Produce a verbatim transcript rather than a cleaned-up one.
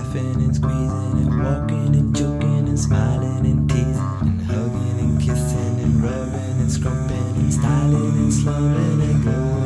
laughing and squeezing and walking and joking and smiling and teasing and hugging and kissing and rubbing and scrumping and styling and slumming and glowing.